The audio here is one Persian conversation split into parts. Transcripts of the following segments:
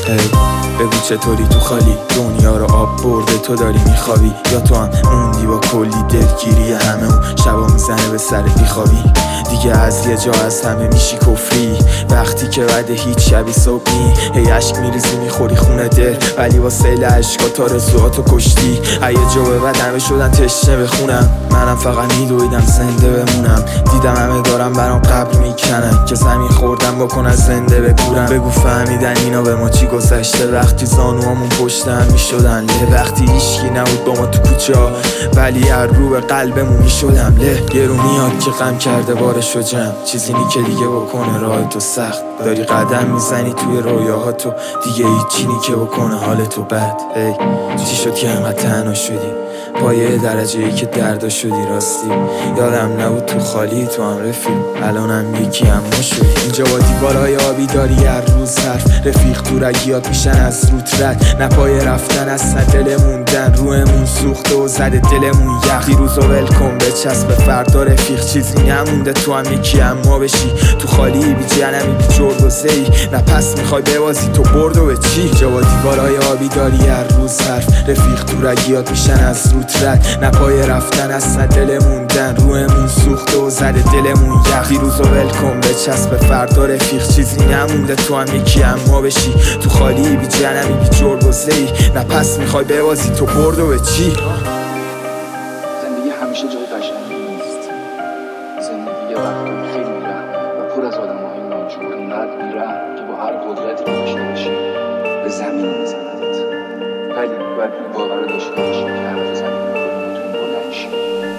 بگو چطوری تو خالی دنیا رو آب برده تو داری میخوابی، یا تو هم موندی با کلی دلگیری همه اون شبا میزنه به سر بیخوابی. دیگه از یه جا از همه میشی کفری وقتی که بعد هیچ شبی صبح نی. هی عشق میریزی میخوری خونه دل، ولی با سیل عشقا تا رزواتو کشتی. یه جا به بعد همه شدن تشنه بخونم، منم فقط میدویدم زنده بمونم. دیدم همه دارم برام قبر میکنن که زمین خوردم بکن از زنده بگورم. بگو فهمیدن اینا به ما چی گذشته، وقتی زانوامون پشت هم میشدن له، وقتی هیچکی نبود با ما تو کوچه ها ولی هر رو به قلبمون میشدم له. یه رو میاد که غم کرده بارشو جمع، چیزی نی که دیگه بکنه راه تو سخت. داری قدم میزنی توی رویاهاتو، دیگه هیچی نی که بکنه حال تو بد. چی شد که انقدر تنها شدی با یه درجه ای که دردا شدی؟ راستی یادم نبود تو خالی تو هم رفیق، الانم یکی اما شدی. اینجا با دیوارهای آبی داری هر روز حرف، رفیق دورگیات میشن از روت رد. نه پای رفتن از دل موندن، روحمون سوخته و زده دلمون یخ. دیروزو ول کن بچسب فردا رفیق، چیزی نمونده تو هم یکی اما بشی. تو خالی بی جنمی بی جرد و زی، نه پس میخوای ببازی تو برد و به چی؟ اینجا با دیوارهای آبی داری هر روز حرف، رفیق دورگیات میشن از روت رد. نه پای رفتن از دل موندن، روحمون سوخته و زده دلمون یخ. دیروزو ول کن بچسب فردا رفیق، چیزی نمونده تو هم یکی اما بشی. تو خالی بی جنمی بی جرد و زی، نه پس میخوای ببازی تو برد و به چی؟ زندگی همیشه جای قشنگی نیست. زندگی یه وقتی خیلی بی‌رحمه و پر از آدم‌های ناجور، انقدر بی‌رحم که با هر قدرتی که داشته باشی به زمین میزندت. ولی باید این باور رو داشته باشی که هر زمین می‌خوری می‌تونی بلند شی.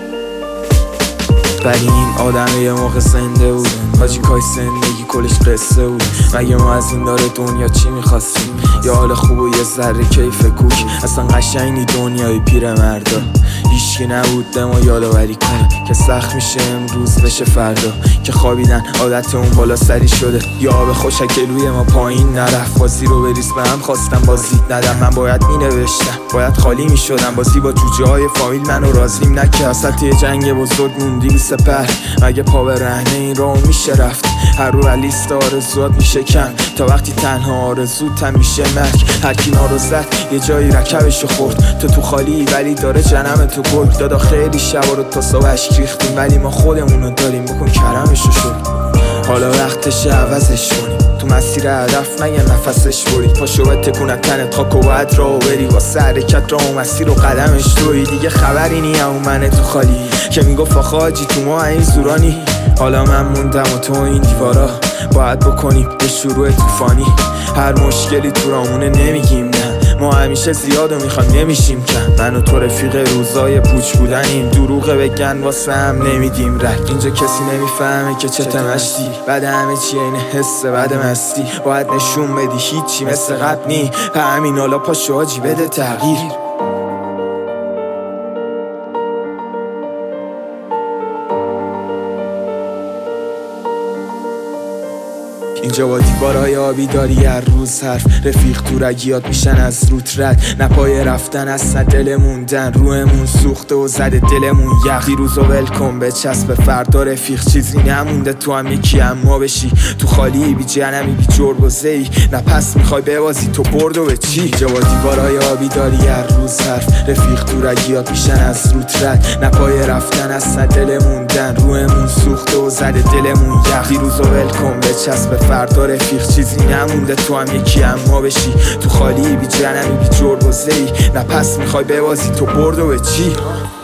ولی این آدمه یه موقع زنده بود، حاجی کاش زندگی کلش قصه بود. مگه ما از این داره دنیا چی میخواستیم؟ یه حال خوب و یه ذره کیف کوک، اصلا قشنگی دنیای پیر مردا. هیچکی نبود ما یادآوری کنه که سخت میشه امروز بشه فردا. که خوابیدن عادت اون بالا سری شده، یا آب خوشک روی ما پایین نرفت. بازی رو بریز به هم خواستم بازی ندم، من باید مینوشتم باید خالی میشدم. بازی با جوجه های فامیل منو راضیم نکرد، وسط یه جنگ بزرگ موندی بی سپر. مگه پا به رهنه این راهو میشه رفت؟ هر رو لیست آرزوات میشه کم، تا وقتی تنها آرزوت هم میشه مرگ. هر کی ما رو زد یه جایی رکبشو خورد، تو خالی ولی داره جنم تو گل. دادا خیلی شبا رو تا صبح اشک ریختیم، ولی ما خودمونو داریم بکن کرمشو شد. حالا وقتشه عوضش کنیم، تو مسیر هدف مگه نفسش برید. پاشو به تکونت تنت خاک و باید راو بری، واسه حرکت راه و مسیر و قدمش توی. دیگه خبری نی همون منه تو خالی که میگفت آخه حاجی تو ما این زورانی. حالا من موندم و تو این دیوارا باید بکنیم به شروع طوفانی. هر مشکلی تو رامونه نمیگیم نه، ما همیشه زیاد و میخوام نمیشیم کم. من و تو رفیق روزای پوچ بودنیم، دروغه بگن واسه هم نمیدیم رک. اینجا کسی نمیفهمه که چه تمشتی، بعد همه چی این حس بعد مستی. باید نشون بدی هیچی مثل قبل نی، همین حالا پاشو حاجی بده تغییر. اینجا با دیوارهای آبی داری هر روز حرف، رفیق دورگیات میشن از روت رد. نه پای رفتن از دل موندن، روحمون سوخته و زده دلمون یخ. دیروزو ول کن بچسب فردا رفیق، چیزی نمونده تو هم یکی اما بشی. تو خالی بی جنمی بی جرد و زی، نه پس میخوای ببازی تو برد و به چی؟ اینجا با دیوارهای آبی داری هر روز حرف، رفیق دورگیات میشن از روت رد. نه پای رفتن از دل موندن، روحمون سوخته و زده دلمون یخ. دیروزو ول کن بچسب فردا رفیق، چیزی نمونده تو هم یکی اما بشی. تو خالی بی جنمی بی جرد و زی، نه پس میخوای ببازی تو برد و به چی؟